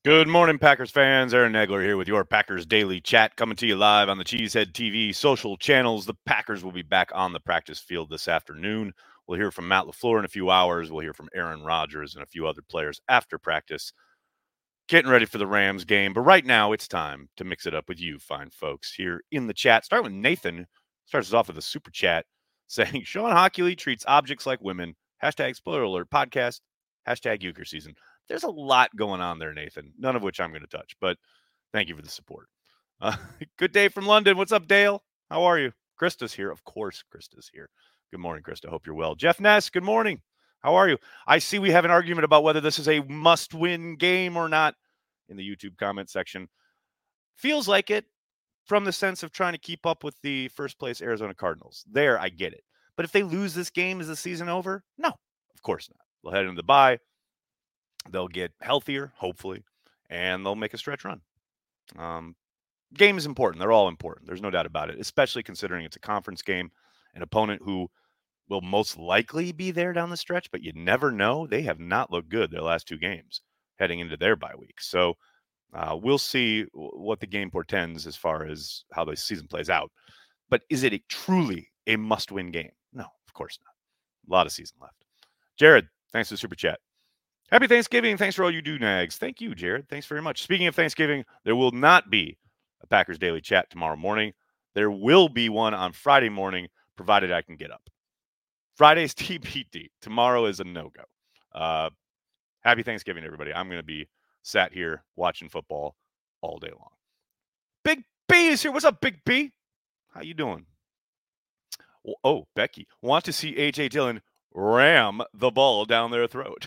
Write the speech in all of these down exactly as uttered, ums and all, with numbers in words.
Good morning, Packers fans. Aaron Nagler here with your Packers Daily Chat, coming to you live on the Cheesehead T V social channels. The Packers will be back on the practice field this afternoon. We'll hear from Matt LaFleur in a few hours. We'll hear from Aaron Rodgers and a few other players after practice, getting ready for the Rams game. But right now, it's time to mix it up with you fine folks here in the chat. Start with Nathan. Starts us off with a super chat saying, Sean Hockley treats objects like women. Hashtag spoiler alert podcast. Hashtag Euchre season. There's a lot going on there, Nathan, none of which I'm going to touch, but thank you for the support. Uh, good day from London. What's up, Dale? How are you? Krista's here. Of course, Krista's here. Good morning, Krista. Hope you're well. Jeff Ness, good morning. How are you? I see we have an argument about whether this is a must-win game or not in the YouTube comment section. Feels like it from the sense of trying to keep up with the first-place Arizona Cardinals. There, I get it. But if they lose this game, is the season over? No, of course not. They'll head into the bye. They'll get healthier, hopefully, and they'll make a stretch run. Um, game is important. They're all important. There's no doubt about it, especially considering it's a conference game, an opponent who will most likely be there down the stretch, but you never know. They have not looked good their last two games heading into their bye week. So uh, we'll see what the game portends as far as how the season plays out. But is it a, truly a must-win game? No, of course not. A lot of season left. Jared, thanks for the super chat. Happy Thanksgiving. Thanks for all you do, Nags. Thank you, Jared. Thanks very much. Speaking of Thanksgiving, there will not be a Packers Daily Chat tomorrow morning. There will be one on Friday morning, provided I can get up. Friday's T B D. Tomorrow is a no-go. Uh, happy Thanksgiving, everybody. I'm going to be sat here watching football all day long. Big B is here. What's up, Big B? How you doing? Oh, Becky. Want to see A J Dillon ram the ball down their throat.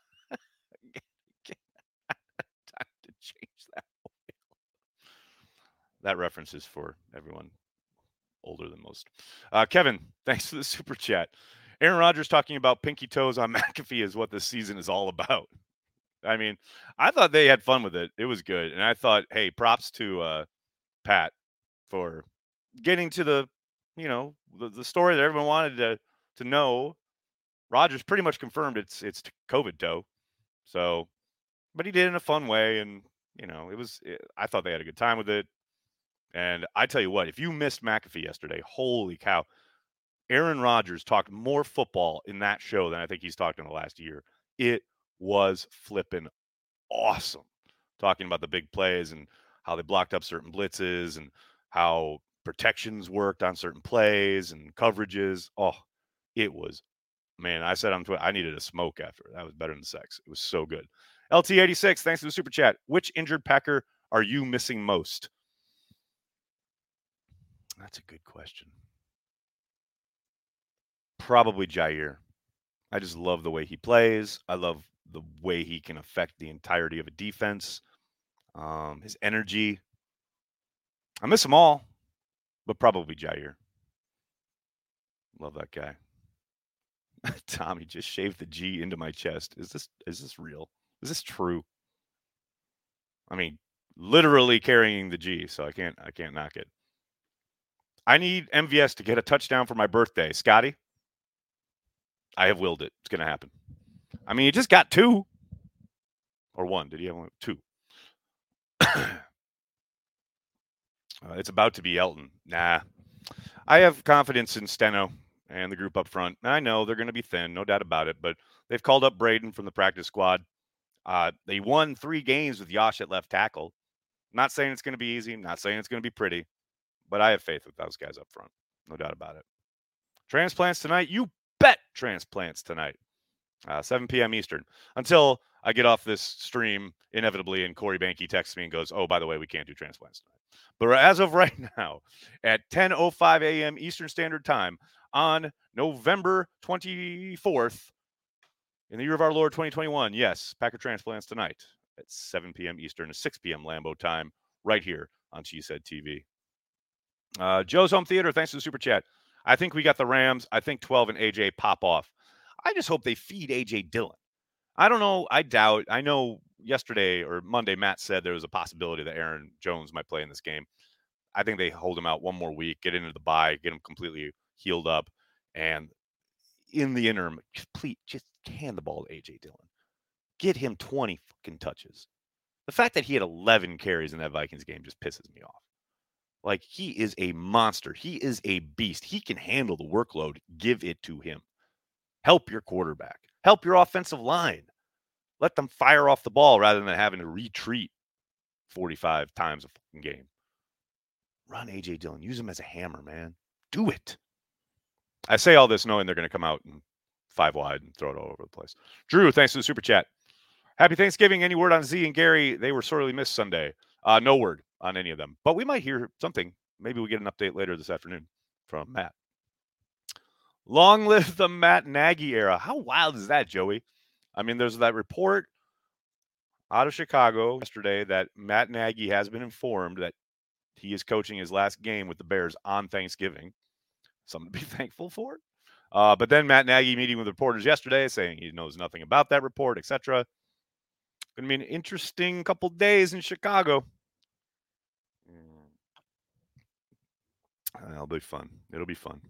Time to change that. That reference is for everyone older than most. Uh, Kevin, thanks for the super chat. Aaron Rodgers talking about pinky toes on McAfee is what this season is all about. I mean, I thought they had fun with it. It was good. And I thought, hey, props to uh, Pat for getting to the, you know, the, the story that everyone wanted to to know. Rodgers pretty much confirmed it's it's COVID toe. So, but he did it in a fun way. And, you know, it was, it, I thought they had a good time with it. And I tell you what, if you missed McAfee yesterday, holy cow. Aaron Rodgers talked more football in that show than I think he's talked in the last year. It was flipping awesome. Talking about the big plays and how they blocked up certain blitzes and how protections worked on certain plays and coverages. Oh, it was, man, I said on Twitter, I needed a smoke after it. That was better than sex. It was so good. L T eighty-six, thanks for the super chat. Which injured Packer are you missing most? That's a good question. Probably Jair. I just love the way he plays. I love the way he can affect the entirety of a defense. Um, his energy. I miss them all, but probably Jair. Love that guy. Tommy just shaved the G into my chest. Is this is this real? Is this true? I mean, literally carrying the G, so I can't I can't knock it. I need M V S to get a touchdown for my birthday. Scotty, I have willed it. It's going to happen. I mean, he just got two. Or one. Did he have one? Two. uh, it's about to be Elton. Nah. I have confidence in Steno and the group up front. I know they're going to be thin, no doubt about it, but they've called up Braden from the practice squad. Uh, they won three games with Yosh at left tackle. Not saying it's going to be easy. Not saying it's going to be pretty, but I have faith with those guys up front. No doubt about it. Transplants tonight? You bet transplants tonight. Uh, seven p.m. Eastern. Until I get off this stream inevitably and Corey Banky texts me and goes, oh, by the way, we can't do transplants tonight. But as of right now, at ten oh five a.m. Eastern Standard Time on November twenty-fourth, in the year of our Lord twenty twenty-one, yes, Packer transplants tonight at seven p.m. Eastern to six p.m. Lambeau time right here on Cheesehead T V. Uh, Joe's Home Theater, thanks for the super chat. I think we got the Rams. I think twelve and A J pop off. I just hope they feed A J Dillon. I don't know. I doubt. I know yesterday or Monday, Matt said there was a possibility that Aaron Jones might play in this game. I think they hold him out one more week, get into the bye, get him completely healed up. And in the interim, just please just hand the ball to A J Dillon. Get him twenty fucking touches. The fact that he had eleven carries in that Vikings game just pisses me off. Like, he is a monster. He is a beast. He can handle the workload. Give it to him. Help your quarterback. Help your offensive line. Let them fire off the ball rather than having to retreat forty-five times a fucking game. Run A J Dillon. Use him as a hammer, man. Do it. I say all this knowing they're going to come out and five wide and throw it all over the place. Drew, thanks for the super chat. Happy Thanksgiving. Any word on Z and Gary? They were sorely missed Sunday. Uh, no word on any of them. But we might hear something. Maybe we get an update later this afternoon from Matt. Long live the Matt Nagy era. How wild is that, Joey? I mean, there's that report out of Chicago yesterday that Matt Nagy has been informed that he is coaching his last game with the Bears on Thanksgiving. Something to be thankful for. Uh, but then Matt Nagy meeting with reporters yesterday saying he knows nothing about that report, et cetera. Going to be an interesting couple days in Chicago. It'll be fun. It'll be fun.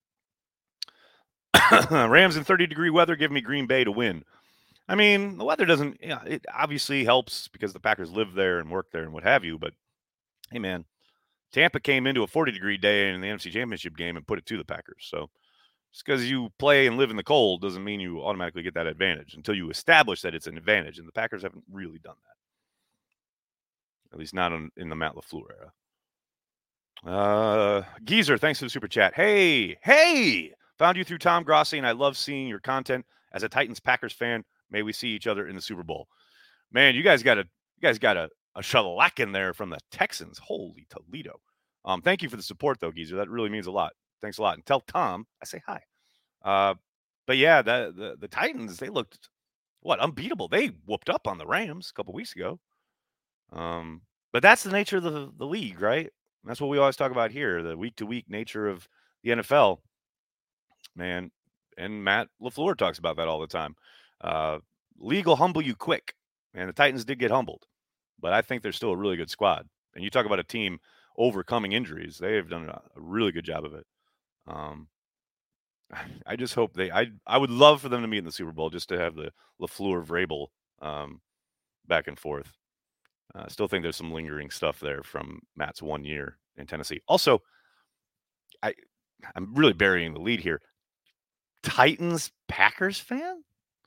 Rams in thirty-degree weather give me Green Bay to win. I mean, the weather doesn't, yeah, it obviously helps because the Packers live there and work there and what have you. But, hey, man, Tampa came into a forty-degree day in the N F C Championship game and put it to the Packers. So, just because you play and live in the cold doesn't mean you automatically get that advantage until you establish that it's an advantage. And the Packers haven't really done that. At least not in, in the Matt LaFleur era. Uh, Geezer, thanks for the super chat. Hey, hey, found you through Tom Grossi, and I love seeing your content. As a Titans Packers fan, may we see each other in the Super Bowl. Man, you guys got a you guys got a, a shellac in there from the Texans. Holy Toledo. Um, thank you for the support, though, Geezer. That really means a lot. Thanks a lot. And tell Tom I say hi. Uh, but yeah, the, the the Titans, they looked what unbeatable. They whooped up on the Rams a couple weeks ago. Um, but that's the nature of the, the league, right? That's what we always talk about here, the week-to-week nature of the N F L, man. And Matt LaFleur talks about that all the time. Uh, league will humble you quick, and the Titans did get humbled. But I think they're still a really good squad. And you talk about a team overcoming injuries. They have done a, a really good job of it. Um, I just hope they – I I would love for them to meet in the Super Bowl just to have the LaFleur-Vrabel um, back and forth. I uh, still think there's some lingering stuff there from Matt's one year in Tennessee. Also, I, I'm really burying the lead here. Titans Packers fan?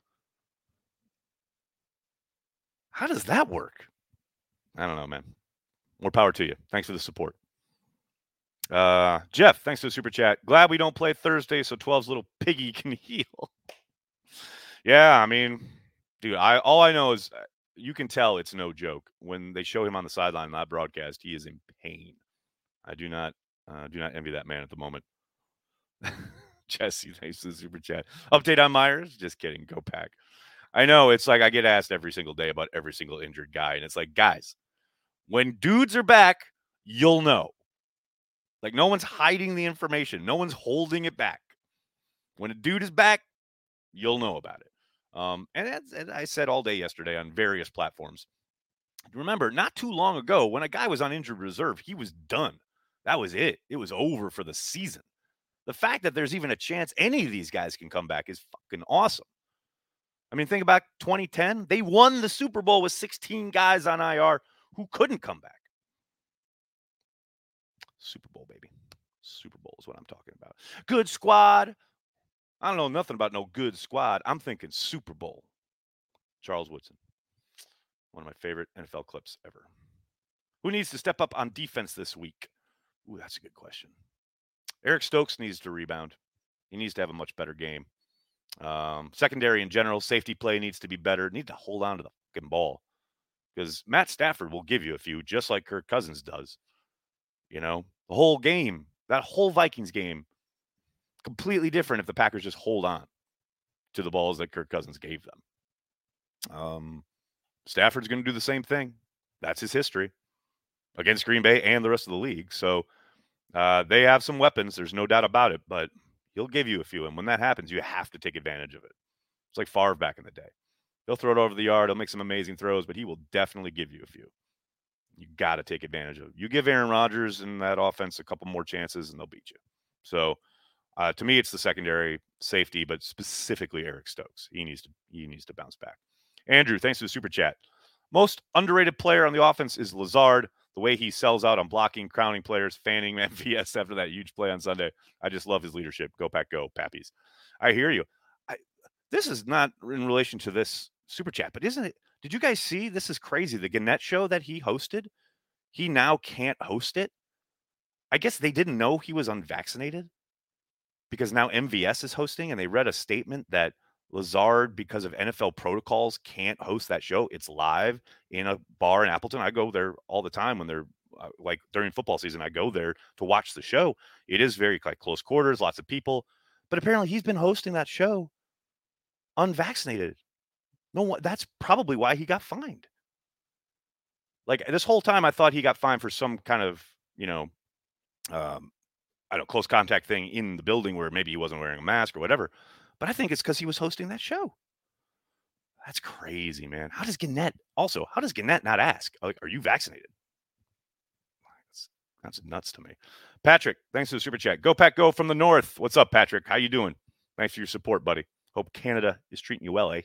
How does that work? I don't know, man. More power to you. Thanks for the support. Uh, Jeff, thanks for the super chat. Glad we don't play Thursday so twelve's little piggy can heal. Yeah, I mean, dude, I all I know is you can tell it's no joke. When they show him on the sideline in that broadcast, he is in pain. I do not uh, do not envy that man at the moment. Jesse, thanks for the super chat. Update on Myers? Just kidding. Go Pack. I know, it's like I get asked every single day about every single injured guy, and it's like, guys, when dudes are back, you'll know. Like, no one's hiding the information. No one's holding it back. When a dude is back, you'll know about it. Um, and as, as I said all day yesterday on various platforms, remember, not too long ago, when a guy was on injured reserve, he was done. That was it. It was over for the season. The fact that there's even a chance any of these guys can come back is fucking awesome. I mean, think about twenty ten. They won the Super Bowl with sixteen guys on I R who couldn't come back. Super Bowl, baby. Super Bowl is what I'm talking about. Good squad. I don't know nothing about no good squad. I'm thinking Super Bowl. Charles Woodson. One of my favorite N F L clips ever. Who needs to step up on defense this week? Ooh, that's a good question. Eric Stokes needs to rebound. He needs to have a much better game. Um, secondary in general, safety play needs to be better. Need to hold on to the fucking ball. Because Matt Stafford will give you a few, just like Kirk Cousins does. You know, the whole game, that whole Vikings game, completely different if the Packers just hold on to the balls that Kirk Cousins gave them. Um, Stafford's going to do the same thing. That's his history against Green Bay and the rest of the league. So uh, they have some weapons. There's no doubt about it, but he'll give you a few. And when that happens, you have to take advantage of it. It's like Favre back in the day. He'll throw it over the yard. He'll make some amazing throws, but he will definitely give you a few. You got to take advantage of it. You give Aaron Rodgers and that offense a couple more chances, and they'll beat you. So uh, to me, it's the secondary safety, but specifically Eric Stokes. He needs to he needs to bounce back. Andrew, thanks for the super chat. Most underrated player on the offense is Lazard. The way he sells out on blocking, crowning players, fanning M V S after that huge play on Sunday. I just love his leadership. Go Pack, go, Pappies. I hear you. I, this is not in relation to this super chat, but isn't it? Did you guys see? This is crazy. The Gannett show that he hosted, he now can't host it. I guess they didn't know he was unvaccinated because now M V S is hosting, and they read a statement that Lazard, because of N F L protocols, can't host that show. It's live in a bar in Appleton. I go there all the time when they're uh, like during football season. I go there to watch the show. It is very like close quarters, lots of people, but apparently he's been hosting that show unvaccinated. No, that's probably why he got fined. Like this whole time, I thought he got fined for some kind of, you know, um, I don't know, close contact thing in the building where maybe he wasn't wearing a mask or whatever. But I think it's because he was hosting that show. That's crazy, man. How does Gannett also, how does Gannett not ask, like, are you vaccinated? That's, that's nuts to me. Patrick, thanks for the super chat. Go Pack, go from the north. What's up, Patrick? How you doing? Thanks for your support, buddy. Hope Canada is treating you well, eh?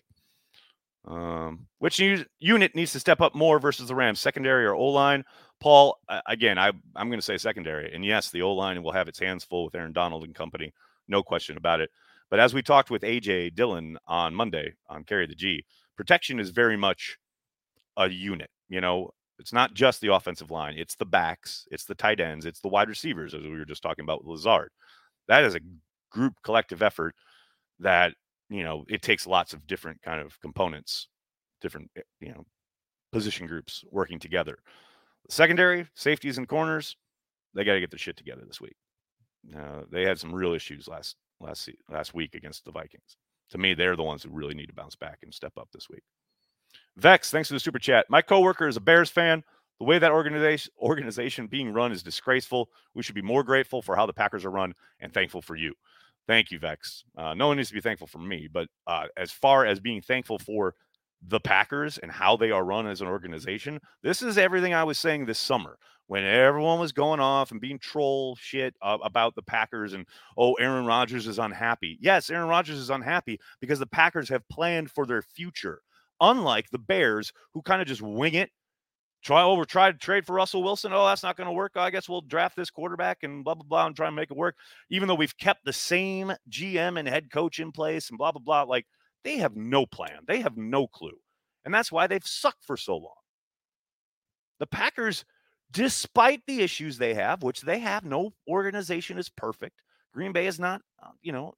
Um, which u- unit needs to step up more versus the Rams, secondary or O-line? Paul, uh, again, I, I'm going to say secondary. And yes, the O-line will have its hands full with Aaron Donald and company. No question about it. But as we talked with A J Dillon on Monday on Carry the G, protection is very much a unit. You know, it's not just the offensive line. It's the backs. It's the tight ends. It's the wide receivers, as we were just talking about with Lazard. That is a group collective effort that, you know, it takes lots of different kind of components, different, you know, position groups working together. Secondary, safeties and corners, they got to get their shit together this week. Uh, they had some real issues last last last week against the Vikings. To me, they're the ones who really need to bounce back and step up this week. Vex, thanks for the super chat. My coworker is a Bears fan. The way that organization organization being run is disgraceful. We should be more grateful for how the Packers are run and thankful for you. Thank you, Vex. Uh, no one needs to be thankful for me, but uh, as far as being thankful for the Packers and how they are run as an organization, this is everything I was saying this summer when everyone was going off and being troll shit uh, about the Packers and, oh, Aaron Rodgers is unhappy. Yes, Aaron Rodgers is unhappy because the Packers have planned for their future, unlike the Bears, who kind of just wing it. Try over, try to trade for Russell Wilson. Oh, that's not going to work. Oh, I guess we'll draft this quarterback and blah, blah, blah, and try and make it work. Even though we've kept the same G M and head coach in place and blah, blah, blah. Like, they have no plan. They have no clue. And that's why they've sucked for so long. The Packers, despite the issues they have, which they have, no organization is perfect. Green Bay is not, you know,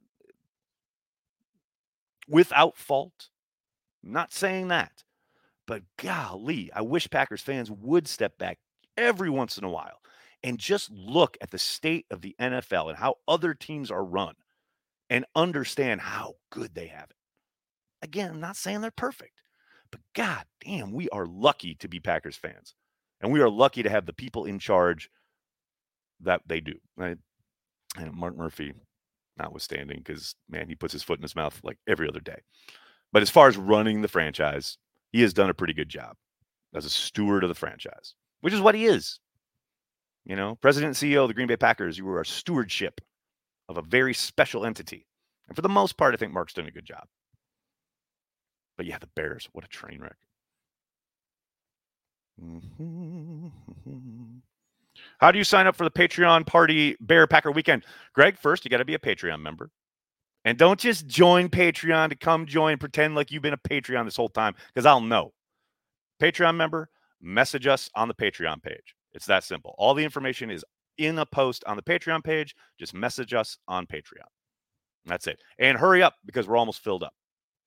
without fault. I'm not saying that. But golly, I wish Packers fans would step back every once in a while and just look at the state of the N F L and how other teams are run and understand how good they have it. Again, I'm not saying they're perfect, but god damn, we are lucky to be Packers fans. And we are lucky to have the people in charge that they do. Right? And Mark Murphy, notwithstanding, because, man, he puts his foot in his mouth like every other day. But as far as running the franchise, he has done a pretty good job as a steward of the franchise, which is what he is. You know, president and C E O of the Green Bay Packers, you were a stewardship of a very special entity. And for the most part, I think Mark's done a good job. But yeah, the Bears, what a train wreck. Mm-hmm. How do you sign up for the Patreon party Bear Packer weekend? Greg, first, you got to be a Patreon member. And don't just join Patreon to come join, pretend like you've been a Patreon this whole time, because I'll know. Patreon member, message us on the Patreon page. It's that simple. All the information is in a post on the Patreon page. Just message us on Patreon. That's it. And hurry up because we're almost filled up.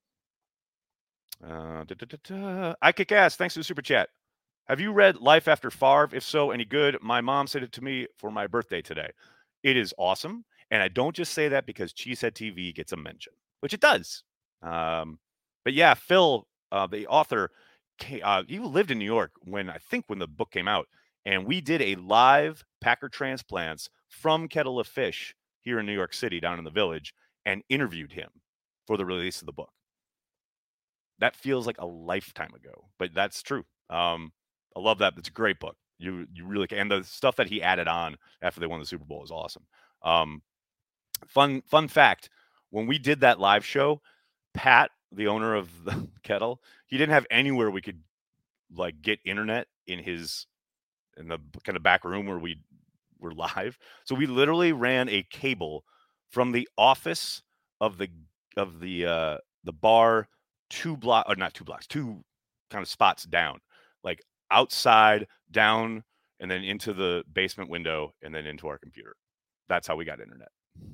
Uh, da, da, da, da. I kick ass. Thanks for the super chat. Have you read Life After Favre? If so, any good? My mom sent it to me for my birthday today. It is awesome. And I don't just say that because Cheesehead T V gets a mention, which it does. Um, but yeah, Phil, uh, the author, came, uh, he lived in New York when I think when the book came out, and we did a live Packer transplants from Kettle of Fish here in New York City, down in the Village, and interviewed him for the release of the book. That feels like a lifetime ago, but that's true. Um, I love that. It's a great book. You you really can. And the stuff that he added on after they won the Super Bowl is awesome. Um, Fun fun fact, when we did that live show, Pat, the owner of the Kettle, he didn't have anywhere we could like get internet in his in the kind of back room where we were live. So we literally ran a cable from the office of the of the uh the bar two block or not two blocks, two kind of spots down, like outside, down, and then into the basement window, and then into our computer. That's how we got internet.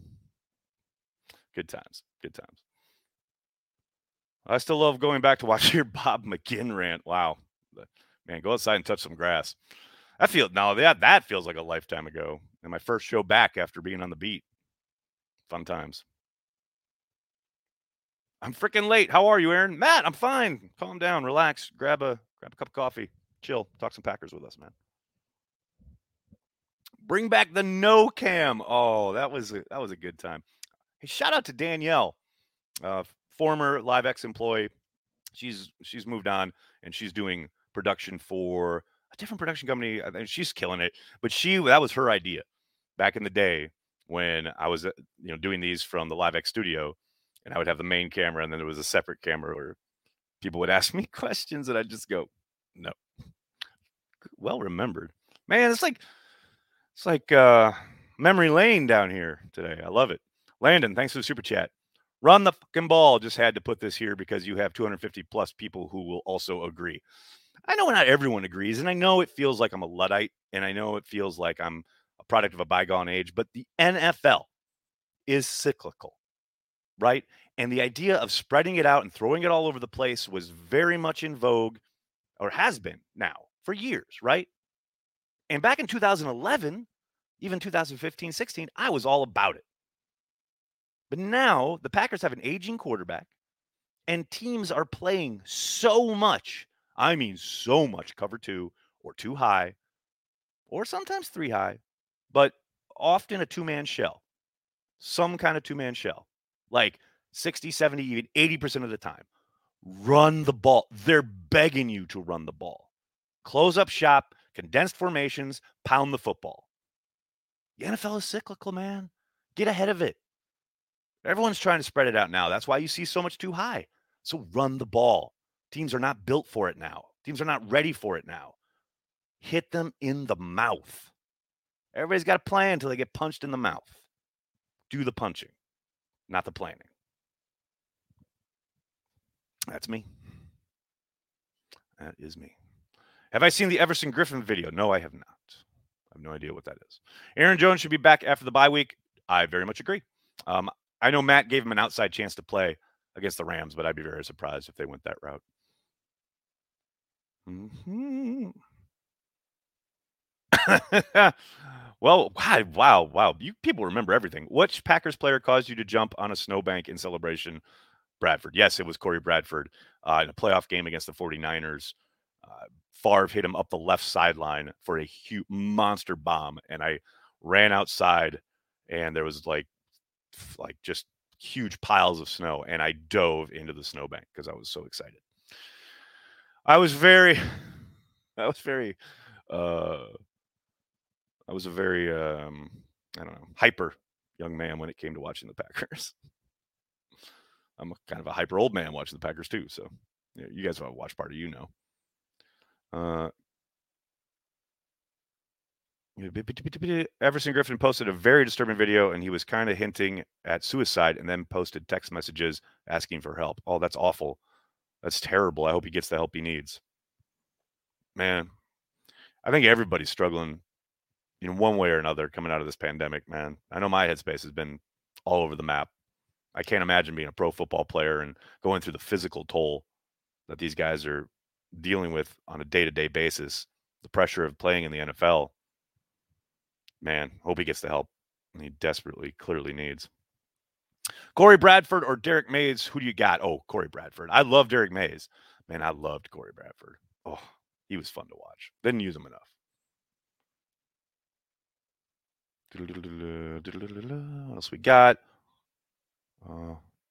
Good times. Good times. I still love going back to watch your Bob McGinn rant. Wow. Man, go outside and touch some grass. I feel now that that feels like a lifetime ago. And my first show back after being on the beat. Fun times. I'm freaking late. How are you, Aaron? Matt, I'm fine. Calm down, relax, grab a grab a cup of coffee, chill, talk some Packers with us, man. Bring back the no cam. Oh, that was a, that was a good time. Hey, shout out to Danielle, uh, former LiveX employee. She's she's moved on and she's doing production for a different production company. I think she's killing it. But she that was her idea back in the day when I was uh, you know doing these from the LiveX studio, and I would have the main camera and then there was a separate camera where people would ask me questions and I'd just go, no. Well remembered, man. It's like it's like uh, memory lane down here today. I love it. Landon, thanks for the super chat. Run the fucking ball. Just had to put this here because you have two hundred fifty plus people who will also agree. I know not everyone agrees, and I know it feels like I'm a Luddite, and I know it feels like I'm a product of a bygone age, but the N F L is cyclical, right? And the idea of spreading it out and throwing it all over the place was very much in vogue, or has been now for years, right? And back in two thousand eleven, even two thousand fifteen, sixteen, I was all about it. But now the Packers have an aging quarterback and teams are playing so much. I mean, so much cover two or two high or sometimes three high, but often a two-man shell, some kind of two-man shell, like sixty, seventy, even eighty percent of the time. Run the ball. They're begging you to run the ball. Close up shop, condensed formations, pound the football. The N F L is cyclical, man. Get ahead of it. Everyone's trying to spread it out now. That's why you see so much too high. So run the ball. Teams are not built for it now. Teams are not ready for it now. Hit them in the mouth. Everybody's got a plan until they get punched in the mouth. Do the punching, not the planning. That's me. That is me. Have I seen the Everson Griffin video? No, I have not. I have no idea what that is. Aaron Jones should be back after the bye week. I very much agree. Um, I know Matt gave him an outside chance to play against the Rams, but I'd be very surprised if they went that route. Mm-hmm. Well, God, wow, wow. You people remember everything. Which Packers player caused you to jump on a snowbank in celebration? Bradford. Yes, it was Corey Bradford uh, in a playoff game against the 49ers. Uh, Favre hit him up the left sideline for a huge monster bomb, and I ran outside, and there was like, like just huge piles of snow, and I dove into the snowbank because I was so excited. I was very, I was very, uh, I was a very, um, I don't know, hyper young man when it came to watching the Packers. I'm a, kind of a hyper old man watching the Packers too. So yeah, you guys have a watch party, you know. Uh, Everson Griffin posted a very disturbing video, and he was kind of hinting at suicide, and then posted text messages asking for help. Oh, that's awful. That's terrible. I hope he gets the help he needs. Man, I think everybody's struggling in one way or another coming out of this pandemic, man. I know my headspace has been all over the map. I can't imagine being a pro football player and going through the physical toll that these guys are dealing with on a day-to-day basis. The pressure of playing in the N F L. Man, hope he gets the help he desperately, clearly needs. Corey Bradford or Derek Mays, who do you got? Oh, Corey Bradford. I love Derek Mays. Man, I loved Corey Bradford. Oh, he was fun to watch. Didn't use him enough. What else we got? Uh,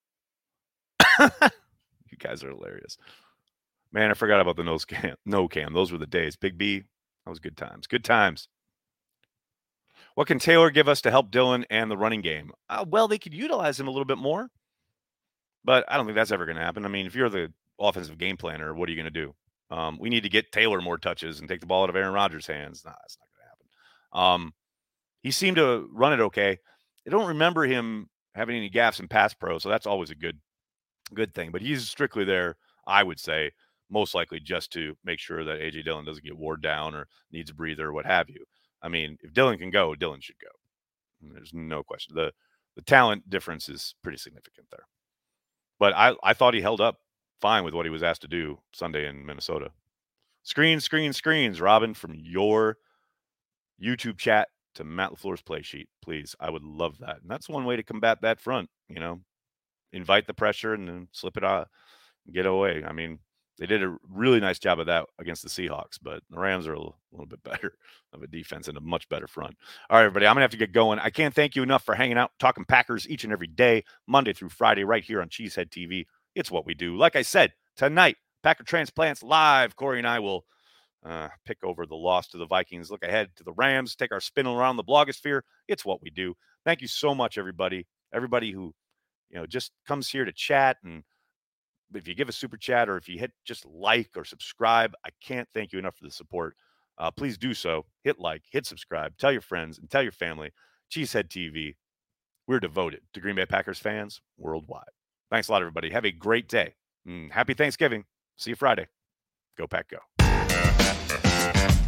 you guys are hilarious. Man, I forgot about the nose cam. No cam. Those were the days. Big B, that was good times. Good times. What can Taylor give us to help Dylan and the running game? Uh, well, they could utilize him a little bit more, but I don't think that's ever going to happen. I mean, if you're the offensive game planner, what are you going to do? Um, we need to get Taylor more touches and take the ball out of Aaron Rodgers' hands. Nah, that's not going to happen. Um, he seemed to run it okay. I don't remember him having any gaffes in pass pro, so that's always a good good thing. But he's strictly there, I would say, most likely just to make sure that A J Dillon doesn't get wore down or needs a breather or what have you. I mean, if Dillon can go, Dillon should go. There's no question. The the talent difference is pretty significant there. But I, I thought he held up fine with what he was asked to do Sunday in Minnesota. Screen, screen, screens, Robin, from your YouTube chat to Matt LaFleur's play sheet, please. I would love that. And that's one way to combat that front, you know, invite the pressure and then slip it out, get away. I mean, they did a really nice job of that against the Seahawks, but the Rams are a little, little bit better of a defense and a much better front. All right, everybody, I'm going to have to get going. I can't thank you enough for hanging out, talking Packers each and every day, Monday through Friday, right here on Cheesehead T V. It's what we do. Like I said, tonight, Packer Transplants Live. Corey and I will uh, pick over the loss to the Vikings, look ahead to the Rams, take our spin around the blogosphere. It's what we do. Thank you so much, everybody. Everybody who, you know, just comes here to chat, and if you give a super chat or if you hit just like or subscribe, I can't thank you enough for the support. Uh, please do so. Hit like, hit subscribe, tell your friends, and tell your family. Cheesehead T V. We're devoted to Green Bay Packers fans worldwide. Thanks a lot, everybody. Have a great day. Mm, happy Thanksgiving. See you Friday. Go Pack Go.